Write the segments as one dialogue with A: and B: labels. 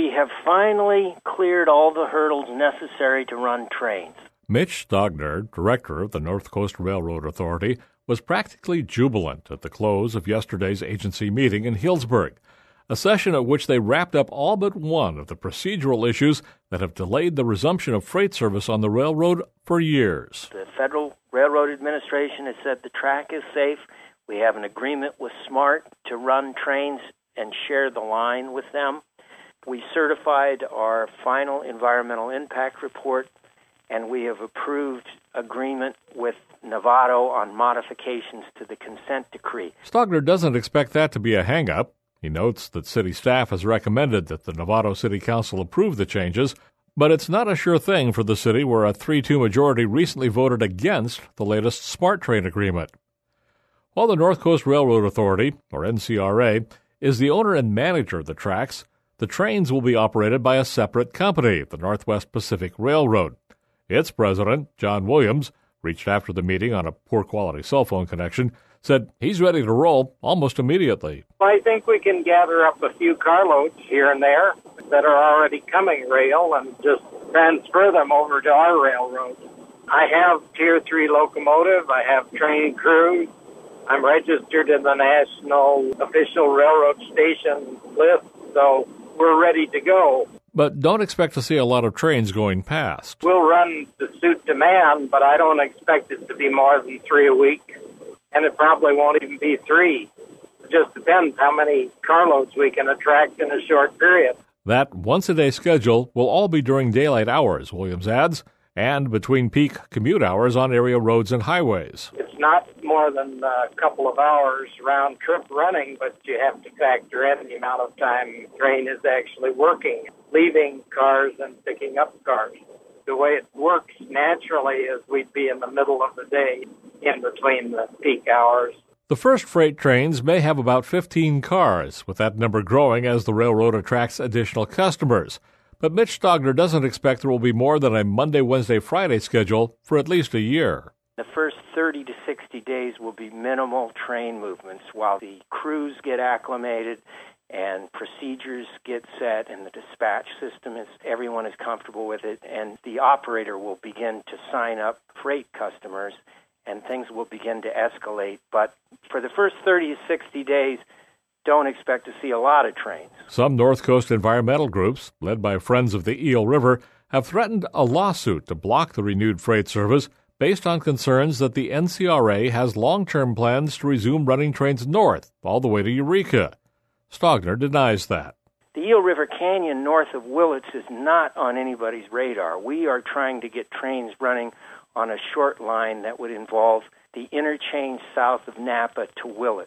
A: We have finally cleared all the hurdles necessary to run trains.
B: Mitch Stogner, director of the North Coast Railroad Authority, was practically jubilant at the close of yesterday's agency meeting in Healdsburg, a session at which they wrapped up all but one of the procedural issues that have delayed the resumption of freight service on the railroad for years.
A: The Federal Railroad Administration has said the track is safe. We have an agreement with SMART to run trains and share the line with them. We certified our final environmental impact report, and we have approved agreement with Novato on modifications to the consent decree.
B: Stogner doesn't expect that to be a hang-up. He notes that city staff has recommended that the Novato City Council approve the changes, but it's not a sure thing for the city where a 3-2 majority recently voted against the latest SMART train agreement. While the North Coast Railroad Authority, or NCRA, is the owner and manager of the tracks, the trains will be operated by a separate company, the Northwest Pacific Railroad. Its president, John Williams, reached after the meeting on a poor-quality cell phone connection, said he's ready to roll almost immediately.
C: I think we can gather up a few carloads here and there that are already coming rail and just transfer them over to our railroad. I have Tier 3 locomotive. I have train crews. I'm registered in the National Official Railroad Station list, so we're ready to go.
B: But don't expect to see a lot of trains going past.
C: We'll run to suit demand, but I don't expect it to be more than 3 a week, and it probably won't even be 3. It just depends how many carloads we can attract in a short period.
B: That once-a-day schedule will all be during daylight hours, Williams adds, and between peak commute hours on area roads and highways.
C: It's not more than a couple of hours round trip running, but you have to factor in the amount of time the train is actually working, leaving cars and picking up cars. The way it works naturally is we'd be in the middle of the day in between the peak hours.
B: The first freight trains may have about 15 cars, with that number growing as the railroad attracts additional customers. But Mitch Stogner doesn't expect there will be more than a Monday, Wednesday, Friday schedule for at least a year.
A: The first 30 to 60 days will be minimal train movements while the crews get acclimated and procedures get set and the dispatch system everyone is comfortable with it, and the operator will begin to sign up freight customers and things will begin to escalate. But for the first 30 to 60 days, don't expect to see a lot of trains.
B: Some North Coast environmental groups, led by Friends of the Eel River, have threatened a lawsuit to block the renewed freight service based on concerns that the NCRA has long-term plans to resume running trains north all the way to Eureka. Stogner denies that.
A: The Eel River Canyon north of Willits is not on anybody's radar. We are trying to get trains running on a short line that would involve the interchange south of Napa to Willits,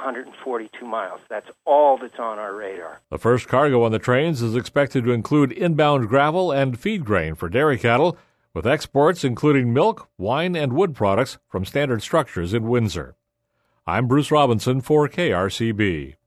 A: 142 miles. That's all that's on our radar.
B: The first cargo on the trains is expected to include inbound gravel and feed grain for dairy cattle, with exports including milk, wine, and wood products from Standard Structures in Windsor. I'm Bruce Robinson for KRCB.